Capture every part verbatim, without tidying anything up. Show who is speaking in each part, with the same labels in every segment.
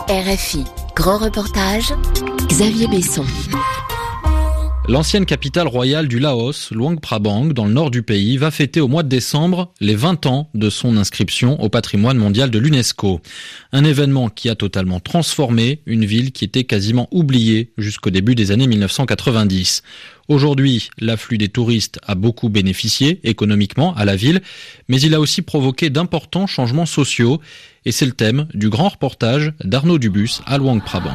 Speaker 1: R F I, grand reportage, Xavier Besson.
Speaker 2: L'ancienne capitale royale du Laos, Luang Prabang, dans le nord du pays, va fêter au mois de décembre les vingt ans de son inscription au patrimoine mondial de l'UNESCO. Un événement qui a totalement transformé une ville qui était quasiment oubliée jusqu'au début des années mille neuf cent quatre-vingt-dix. Aujourd'hui, l'afflux des touristes a beaucoup bénéficié économiquement à la ville, mais il a aussi provoqué d'importants changements sociaux. Et c'est le thème du grand reportage d'Arnaud Dubus à Luang Prabang.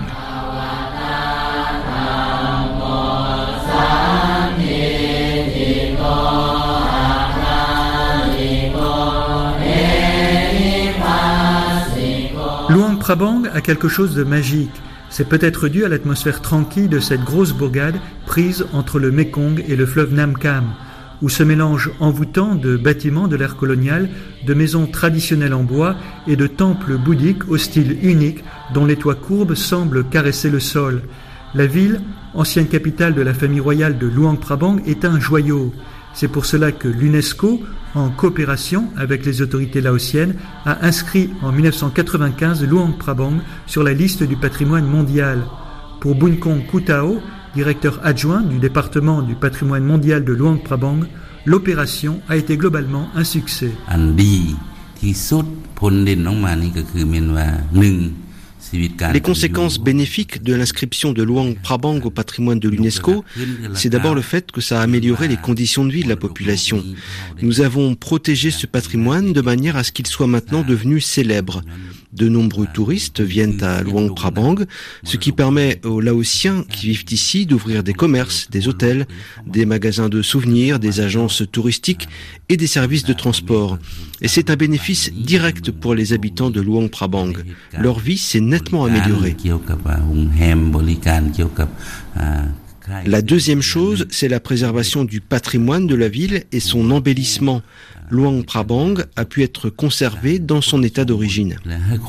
Speaker 3: Luang Prabang a quelque chose de magique. C'est peut-être dû à l'atmosphère tranquille de cette grosse bourgade prise entre le Mékong et le fleuve Nam Cam, où se mélangent envoûtants de bâtiments de l'ère coloniale, de maisons traditionnelles en bois et de temples bouddhiques au style unique dont les toits courbes semblent caresser le sol. La ville, ancienne capitale de la famille royale de Luang Prabang, est un joyau. C'est pour cela que l'UNESCO, en coopération avec les autorités laotiennes, a inscrit en mille neuf cent quatre-vingt-quinze Luang Prabang sur la liste du patrimoine mondial. Pour Bunkong Kutao, directeur adjoint du département du patrimoine mondial de Luang Prabang, l'opération a été globalement un succès.
Speaker 4: Les conséquences bénéfiques de l'inscription de Luang Prabang au patrimoine de l'UNESCO, c'est d'abord le fait que ça a amélioré les conditions de vie de la population. Nous avons protégé ce patrimoine de manière à ce qu'il soit maintenant devenu célèbre. De nombreux touristes viennent à Luang Prabang, ce qui permet aux Laotiens qui vivent ici d'ouvrir des commerces, des hôtels, des magasins de souvenirs, des agences touristiques et des services de transport. Et c'est un bénéfice direct pour les habitants de Luang Prabang. Leur vie s'est nettement améliorée. La deuxième chose, c'est la préservation du patrimoine de la ville et son embellissement. Luang Prabang a pu être conservé dans son état d'origine.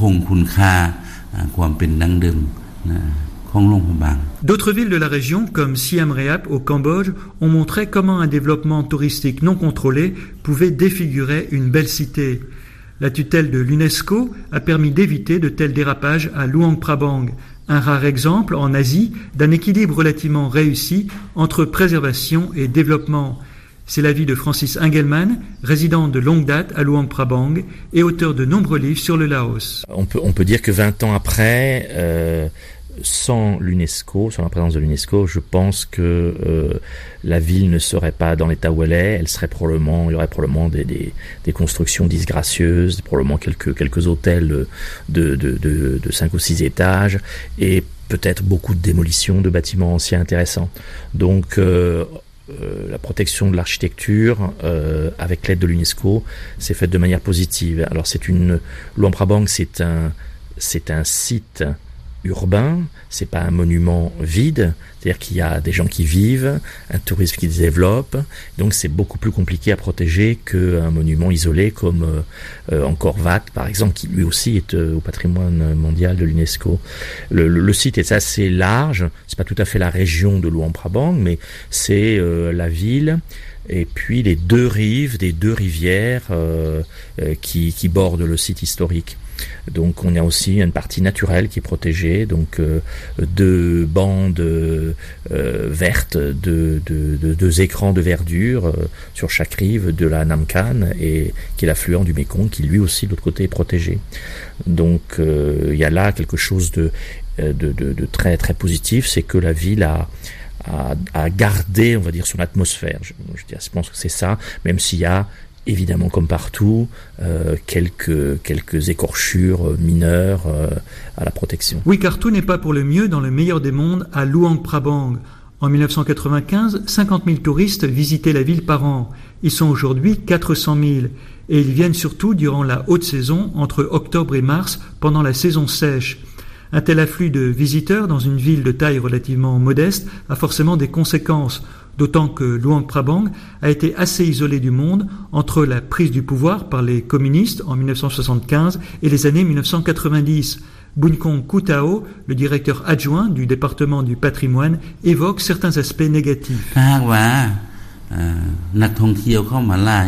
Speaker 3: D'autres villes de la région, comme Siem Reap au Cambodge, ont montré comment un développement touristique non contrôlé pouvait défigurer une belle cité. La tutelle de l'UNESCO a permis d'éviter de tels dérapages à Luang Prabang, un rare exemple en Asie d'un équilibre relativement réussi entre préservation et développement. C'est l'avis de Francis Engelmann, résident de longue date à Luang Prabang et auteur de nombreux livres sur le Laos.
Speaker 5: On peut, on peut dire que vingt ans après, euh, sans l'UNESCO, sans la présence de l'UNESCO, je pense que euh, la ville ne serait pas dans l'état où elle est. Elle serait probablement, il y aurait probablement des, des, des constructions disgracieuses, probablement quelques, quelques hôtels de, de, de, de cinq ou six étages et peut-être beaucoup de démolitions de bâtiments anciens intéressants. Donc, euh, Euh, la protection de l'architecture euh, avec l'aide de l'UNESCO s'est faite de manière positive. Alors c'est une Luang Prabang, c'est un c'est un site urbain, c'est pas un monument vide, c'est-à-dire qu'il y a des gens qui vivent, un tourisme qui se développe, donc c'est beaucoup plus compliqué à protéger qu'un monument isolé comme euh, Angkor Wat par exemple, qui lui aussi est euh, au patrimoine mondial de l'UNESCO. Le, le, le site est assez large, c'est pas tout à fait la région de Luang Prabang, mais c'est euh, la ville et puis les deux rives des deux rivières euh, euh, qui, qui bordent le site historique. Donc on a aussi une partie naturelle qui est protégée, donc euh, deux bandes euh, vertes, deux, deux, deux, deux écrans de verdure euh, sur chaque rive de la Nam Khan, et qui est l'affluent du Mékong, qui lui aussi de l'autre côté est protégé. Donc euh, il y a là quelque chose de, de, de, de très très positif, c'est que la ville a à, à garder, on va dire, son atmosphère. Je, je, je pense que c'est ça, même s'il y a évidemment, comme partout, euh, quelques, quelques écorchures mineures euh, à la protection.
Speaker 3: Oui, car tout n'est pas pour le mieux dans le meilleur des mondes à Luang Prabang. En mille neuf cent quatre-vingt-quinze, cinquante mille touristes visitaient la ville par an. Ils sont aujourd'hui quatre cent mille. Et ils viennent surtout durant la haute saison, entre octobre et mars, pendant la saison sèche. Un tel afflux de visiteurs dans une ville de taille relativement modeste a forcément des conséquences, d'autant que Luang Prabang a été assez isolé du monde entre la prise du pouvoir par les communistes en mille neuf cent soixante-quinze et les années mille neuf cent quatre-vingt-dix. Bunkong Kutao, le directeur adjoint du département du patrimoine, évoque certains aspects négatifs.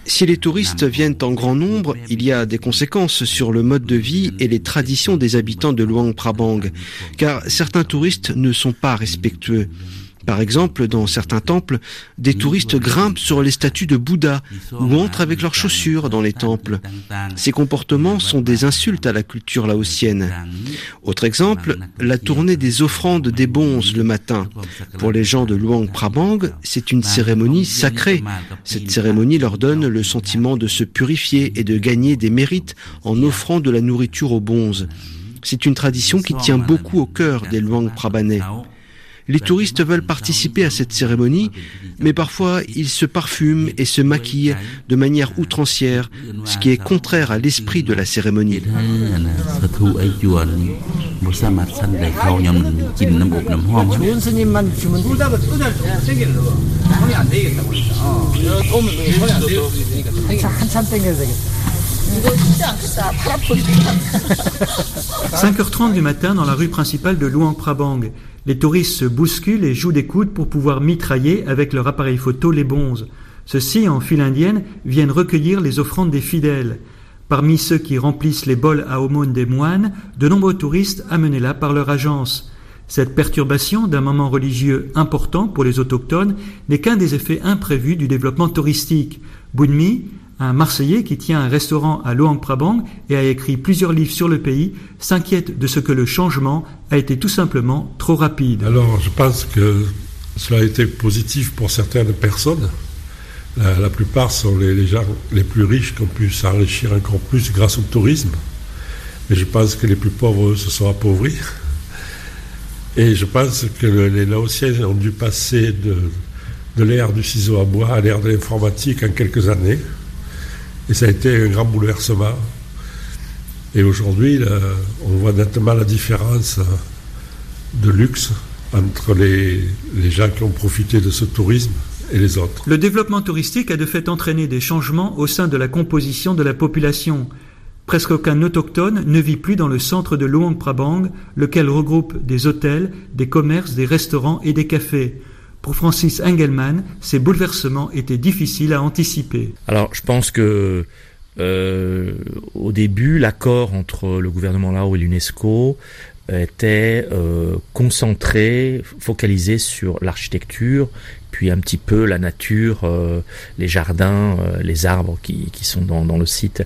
Speaker 4: Si les touristes viennent en grand nombre, il y a des conséquences sur le mode de vie et les traditions des habitants de Luang Prabang, car certains touristes ne sont pas respectueux. Par exemple, dans certains temples, des touristes grimpent sur les statues de Bouddha ou entrent avec leurs chaussures dans les temples. Ces comportements sont des insultes à la culture laotienne. Autre exemple, la tournée des offrandes des bonzes le matin. Pour les gens de Luang Prabang, c'est une cérémonie sacrée. Cette cérémonie leur donne le sentiment de se purifier et de gagner des mérites en offrant de la nourriture aux bonzes. C'est une tradition qui tient beaucoup au cœur des Luang Prabanais. Les touristes veulent participer à cette cérémonie, mais parfois ils se parfument et se maquillent de manière outrancière, ce qui est contraire à l'esprit de la cérémonie.
Speaker 3: cinq heures trente du matin dans la rue principale de Luang Prabang. Les touristes se bousculent et jouent des coudes pour pouvoir mitrailler avec leur appareil photo les bonzes. Ceux-ci, en file indienne, viennent recueillir les offrandes des fidèles. Parmi ceux qui remplissent les bols à aumône des moines, de nombreux touristes amenés là par leur agence. Cette perturbation d'un moment religieux important pour les autochtones n'est qu'un des effets imprévus du développement touristique. Bunmi, un Marseillais qui tient un restaurant à Luang Prabang et a écrit plusieurs livres sur le pays, s'inquiète de ce que le changement a été tout simplement trop rapide.
Speaker 6: Alors, je pense que cela a été positif pour certaines personnes. La, la plupart sont les, les gens les plus riches qui ont pu s'enrichir encore plus grâce au tourisme. Et je pense que les plus pauvres, eux, se sont appauvris. Et je pense que le, les Laotiens ont dû passer de, de l'ère du ciseau à bois à l'ère de l'informatique en quelques années. Et ça a été un grand bouleversement. Et aujourd'hui, là, on voit nettement la différence de luxe entre les, les gens qui ont profité de ce tourisme et les autres.
Speaker 3: Le développement touristique a de fait entraîné des changements au sein de la composition de la population. Presque aucun autochtone ne vit plus dans le centre de Luang Prabang, lequel regroupe des hôtels, des commerces, des restaurants et des cafés. Pour Francis Engelmann, ces bouleversements étaient difficiles à anticiper.
Speaker 5: Alors, je pense que euh, au début, l'accord entre le gouvernement Lao et l'UNESCO était euh, concentré, focalisé sur l'architecture, puis un petit peu la nature, euh, les jardins, euh, les arbres qui, qui sont dans, dans le site.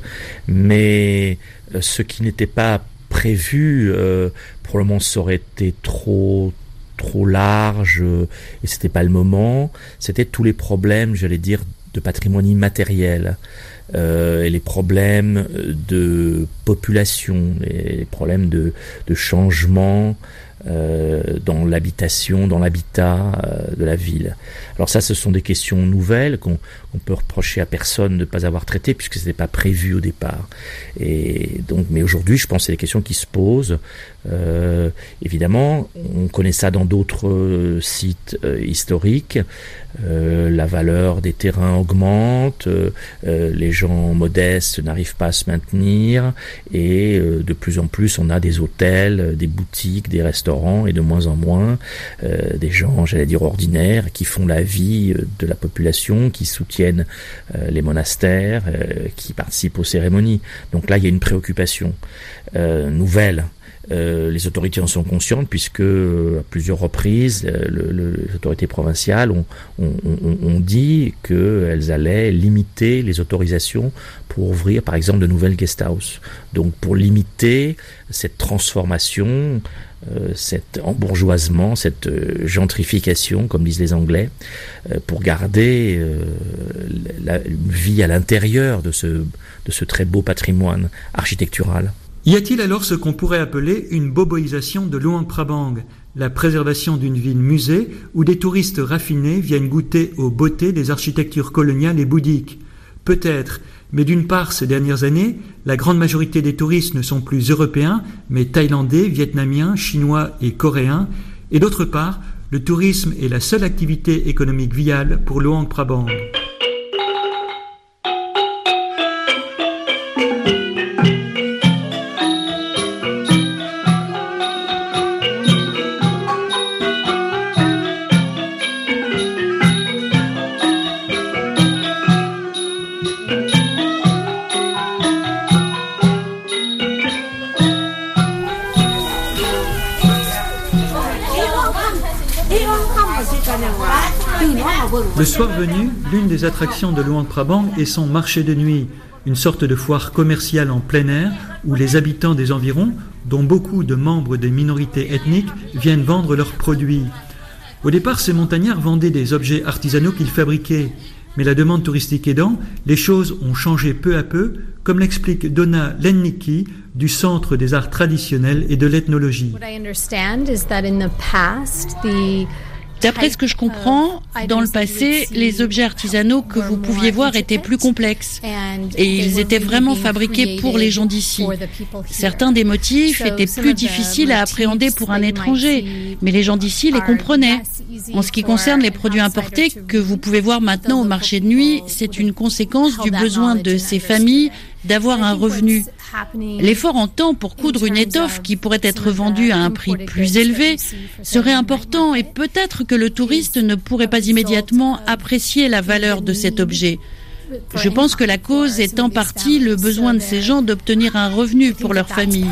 Speaker 5: Mais euh, ce qui n'était pas prévu, euh, probablement ça aurait été trop trop large, et c'était pas le moment. C'était tous les problèmes, j'allais dire, de patrimoine immatériel, euh, et les problèmes de population, les problèmes de, de changement euh, dans l'habitation, dans l'habitat euh, de la ville. Alors ça, ce sont des questions nouvelles qu'on on peut reprocher à personne de ne pas avoir traitées, puisque ce n'était pas prévu au départ. Et donc, mais aujourd'hui, je pense que c'est des questions qui se posent. Euh, évidemment, on connaît ça dans d'autres euh, sites euh, historiques. Euh, la valeur des terrains augmente, euh, les gens modestes n'arrivent pas à se maintenir, et euh, de plus en plus, on a des hôtels, des boutiques, des restaurants, et de moins en moins euh, des gens, j'allais dire, ordinaires, qui font la vie de la population, qui soutiennent euh, les monastères, euh, qui participent aux cérémonies. Donc là, il y a une préoccupation euh, nouvelle. Euh, les autorités en sont conscientes, puisque euh, à plusieurs reprises, euh, le, le, les autorités provinciales ont, ont, ont, ont dit qu'elles allaient limiter les autorisations pour ouvrir, par exemple, de nouvelles guest house. Donc, pour limiter cette transformation, euh, cet embourgeoisement, cette euh, gentrification, comme disent les Anglais, euh, pour garder euh, la, une vie à l'intérieur de ce, de ce très beau patrimoine architectural.
Speaker 3: Y a-t-il alors ce qu'on pourrait appeler une boboisation de Luang Prabang, la préservation d'une ville musée où des touristes raffinés viennent goûter aux beautés des architectures coloniales et bouddhiques? Peut-être, mais d'une part, ces dernières années, la grande majorité des touristes ne sont plus européens, mais thaïlandais, vietnamiens, chinois et coréens, et d'autre part, le tourisme est la seule activité économique viable pour Luang Prabang. Le soir venu, l'une des attractions de Luang Prabang est son marché de nuit, une sorte de foire commerciale en plein air où les habitants des environs, dont beaucoup de membres des minorités ethniques, viennent vendre leurs produits. Au départ, ces montagnards vendaient des objets artisanaux qu'ils fabriquaient. Mais la demande touristique aidant, les choses ont changé peu à peu, comme l'explique Donna Lennicki du Centre des arts traditionnels et de l'ethnologie.
Speaker 7: D'après ce que je comprends, dans le passé, les objets artisanaux que vous pouviez voir étaient plus complexes et ils étaient vraiment fabriqués pour les gens d'ici. Certains des motifs étaient plus difficiles à appréhender pour un étranger, mais les gens d'ici les comprenaient. En ce qui concerne les produits importés que vous pouvez voir maintenant au marché de nuit, c'est une conséquence du besoin de ces familles d'avoir un revenu. L'effort en temps pour coudre une étoffe qui pourrait être vendue à un prix plus élevé serait important et peut-être que le touriste ne pourrait pas immédiatement apprécier la valeur de cet objet. Je pense que la cause est en partie le besoin de ces gens d'obtenir un revenu pour leur famille.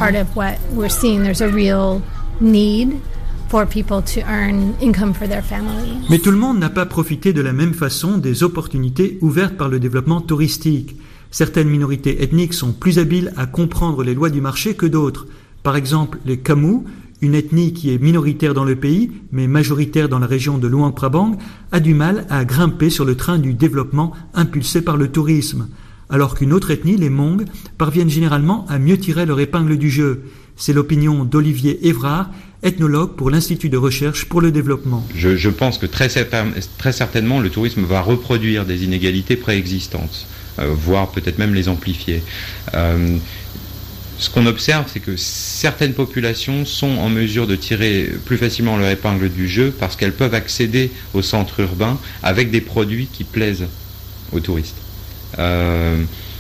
Speaker 3: Mais tout le monde n'a pas profité de la même façon des opportunités ouvertes par le développement touristique. Certaines minorités ethniques sont plus habiles à comprendre les lois du marché que d'autres. Par exemple, les Kamu, une ethnie qui est minoritaire dans le pays, mais majoritaire dans la région de Luang Prabang, a du mal à grimper sur le train du développement impulsé par le tourisme. Alors qu'une autre ethnie, les Hmong, parviennent généralement à mieux tirer leur épingle du jeu. C'est l'opinion d'Olivier Évrard, ethnologue pour l'Institut de recherche pour le développement.
Speaker 8: Je, je pense que très, très certainement le tourisme va reproduire des inégalités préexistantes. Euh, voire peut-être même les amplifier. Euh, ce qu'on observe, c'est que certaines populations sont en mesure de tirer plus facilement leur épingle du jeu parce qu'elles peuvent accéder au centre urbain avec des produits qui plaisent aux touristes. Euh,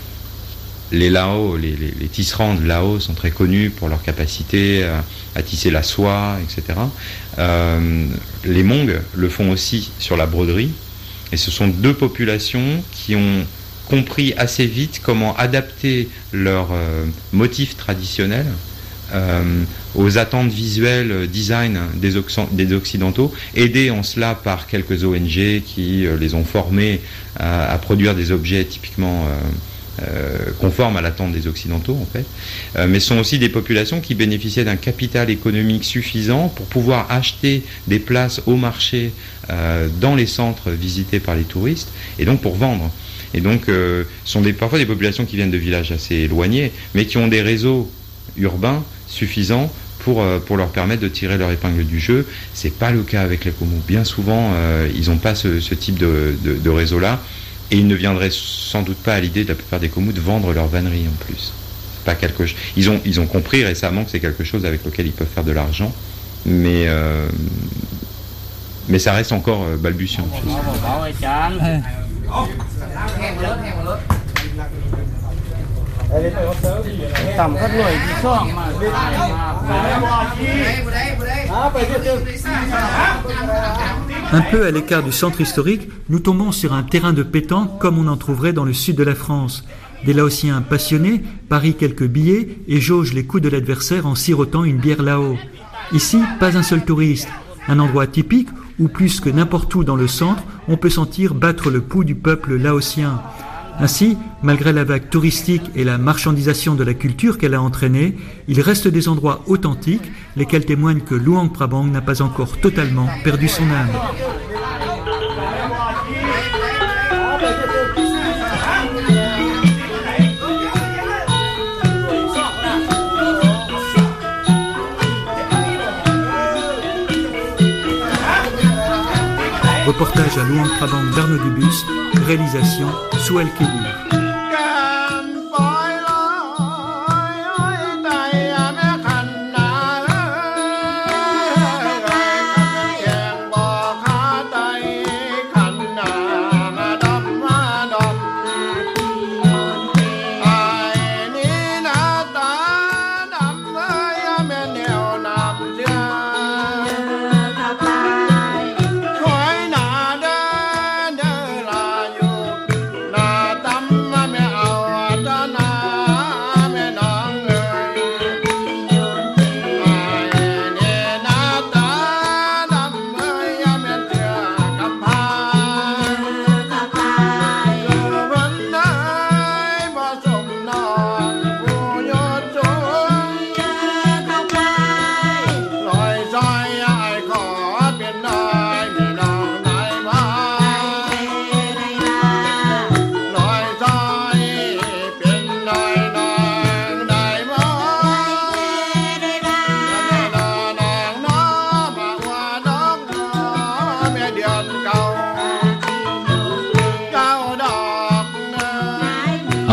Speaker 8: les Lao, les, les, les tisserands de Lao sont très connus pour leur capacité à, à tisser la soie, et cetera. Euh, les Hmong le font aussi sur la broderie, et ce sont deux populations qui ont compris assez vite comment adapter leurs euh, motifs traditionnels euh, aux attentes visuelles, euh, design des, Occ- des Occidentaux, aidés en cela par quelques O N G qui euh, les ont formés à, à produire des objets typiquement euh, euh, conformes à l'attente des Occidentaux, en fait. Euh, mais ce sont aussi des populations qui bénéficiaient d'un capital économique suffisant pour pouvoir acheter des places au marché euh, dans les centres visités par les touristes, et donc pour vendre. Et donc, euh, ce sont des, parfois des populations qui viennent de villages assez éloignés, mais qui ont des réseaux urbains suffisants pour, euh, pour leur permettre de tirer leur épingle du jeu. C'est pas le cas avec les Kamu. Bien souvent, euh, ils n'ont pas ce, ce type de, de, de réseau-là, et ils ne viendraient sans doute pas à l'idée de la plupart des Kamu de vendre leur vannerie en plus. C'est pas quelque chose. Ils ont, ils ont compris récemment que c'est quelque chose avec lequel ils peuvent faire de l'argent, mais euh, mais ça reste encore euh, balbutiant.
Speaker 3: Un peu à l'écart du centre historique, nous tombons sur un terrain de pétanque comme on en trouverait dans le sud de la France. Des Laotiens passionnés parient quelques billets et jaugent les coups de l'adversaire en sirotant une bière Lao. Ici, pas un seul touriste. Un endroit typique où, plus que n'importe où dans le centre, on peut sentir battre le pouls du peuple laotien. Ainsi, malgré la vague touristique et la marchandisation de la culture qu'elle a entraînée, il reste des endroits authentiques, lesquels témoignent que Luang Prabang n'a pas encore totalement perdu son âme. Reportage à Luang Prabang d'Arnaud Dubus, réalisation Souel Kédir.
Speaker 9: Tam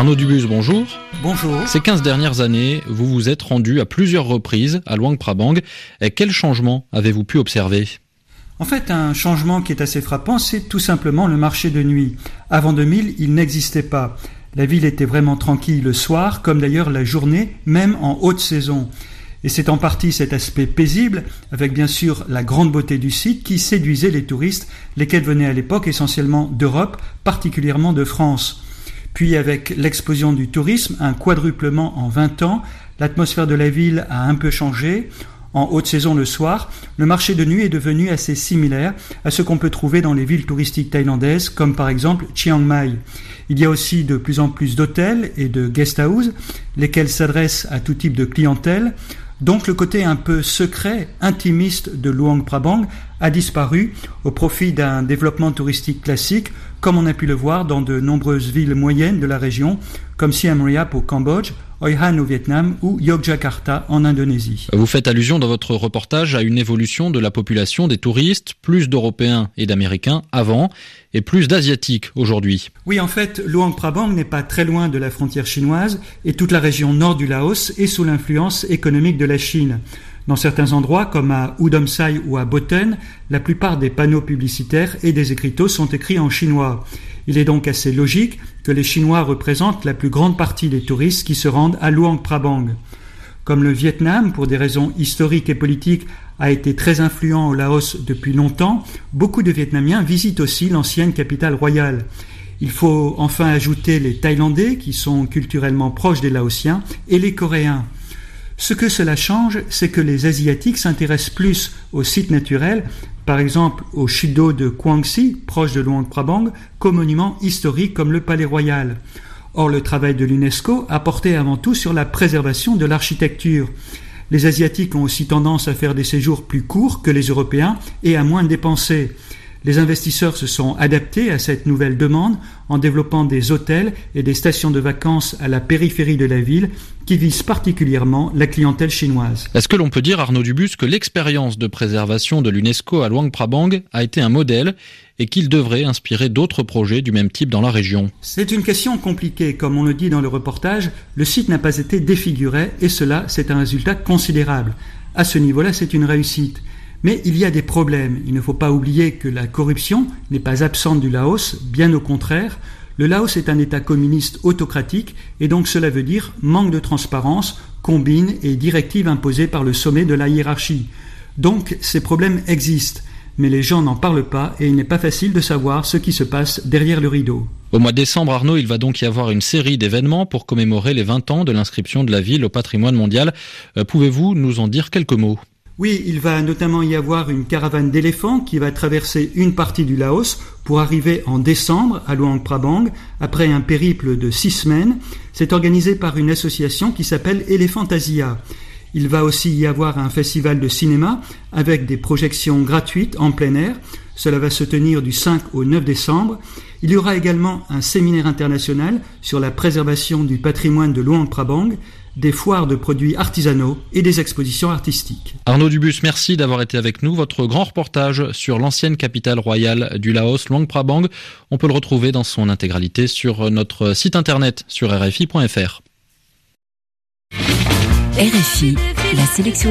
Speaker 2: Arnaud Dubus, bonjour.
Speaker 3: Bonjour.
Speaker 2: Ces quinze dernières années, vous vous êtes rendu à plusieurs reprises à Luang Prabang. Et quels changements avez-vous pu observer ?
Speaker 3: En fait, un changement qui est assez frappant, c'est tout simplement le marché de nuit. Avant deux mille, il n'existait pas. La ville était vraiment tranquille le soir, comme d'ailleurs la journée, même en haute saison. Et c'est en partie cet aspect paisible, avec bien sûr la grande beauté du site, qui séduisait les touristes, lesquels venaient à l'époque essentiellement d'Europe, particulièrement de France. Puis avec l'explosion du tourisme, un quadruplement en vingt ans, l'atmosphère de la ville a un peu changé. En haute saison le soir, le marché de nuit est devenu assez similaire à ce qu'on peut trouver dans les villes touristiques thaïlandaises, comme par exemple Chiang Mai. Il y a aussi de plus en plus d'hôtels et de guest house, lesquels s'adressent à tout type de clientèle. Donc le côté un peu secret, intimiste de Luang Prabang a disparu au profit d'un développement touristique classique, comme on a pu le voir dans de nombreuses villes moyennes de la région, comme Siem Reap au Cambodge, Hoi An au Vietnam ou Yogyakarta en Indonésie.
Speaker 2: Vous faites allusion dans votre reportage à une évolution de la population des touristes, plus d'Européens et d'Américains avant et plus d'Asiatiques aujourd'hui.
Speaker 3: Oui, en fait, Luang Prabang n'est pas très loin de la frontière chinoise et toute la région nord du Laos est sous l'influence économique de la Chine. Dans certains endroits, comme à Udomsai ou à Boten, la plupart des panneaux publicitaires et des écriteaux sont écrits en chinois. Il est donc assez logique que les Chinois représentent la plus grande partie des touristes qui se rendent à Luang Prabang. Comme le Vietnam, pour des raisons historiques et politiques, a été très influent au Laos depuis longtemps, beaucoup de Vietnamiens visitent aussi l'ancienne capitale royale. Il faut enfin ajouter les Thaïlandais, qui sont culturellement proches des Laotiens, et les Coréens. Ce que cela change, c'est que les Asiatiques s'intéressent plus aux sites naturels, par exemple au Shido de Quang Si, proche de Luang Prabang, qu'aux monuments historiques comme le Palais Royal. Or, le travail de l'UNESCO a porté avant tout sur la préservation de l'architecture. Les Asiatiques ont aussi tendance à faire des séjours plus courts que les Européens et à moins dépenser. Les investisseurs se sont adaptés à cette nouvelle demande en développant des hôtels et des stations de vacances à la périphérie de la ville qui visent particulièrement la clientèle chinoise.
Speaker 2: Est-ce que l'on peut dire, Arnaud Dubus, que l'expérience de préservation de l'UNESCO à Luang Prabang a été un modèle et qu'il devrait inspirer d'autres projets du même type dans la région ?
Speaker 3: C'est une question compliquée. Comme on le dit dans le reportage, le site n'a pas été défiguré et cela, c'est un résultat considérable. À ce niveau-là, c'est une réussite. Mais il y a des problèmes. Il ne faut pas oublier que la corruption n'est pas absente du Laos, bien au contraire. Le Laos est un État communiste autocratique et donc cela veut dire manque de transparence, combine et directives imposées par le sommet de la hiérarchie. Donc ces problèmes existent, mais les gens n'en parlent pas et il n'est pas facile de savoir ce qui se passe derrière le rideau.
Speaker 2: Au mois de décembre, Arnaud, il va donc y avoir une série d'événements pour commémorer les vingt ans de l'inscription de la ville au patrimoine mondial. Euh, pouvez-vous nous en dire quelques mots ?
Speaker 3: Oui, il va notamment y avoir une caravane d'éléphants qui va traverser une partie du Laos pour arriver en décembre à Luang Prabang après un périple de six semaines. C'est organisé par une association qui s'appelle Elephantasia. Il va aussi y avoir un festival de cinéma avec des projections gratuites en plein air. Cela va se tenir du cinq au neuf décembre. Il y aura également un séminaire international sur la préservation du patrimoine de Luang Prabang, des foires de produits artisanaux et des expositions artistiques.
Speaker 2: Arnaud Dubus, merci d'avoir été avec nous. Votre grand reportage sur l'ancienne capitale royale du Laos, Luang Prabang, on peut le retrouver dans son intégralité sur notre site internet sur R F I point F R.
Speaker 1: R F I, la sélection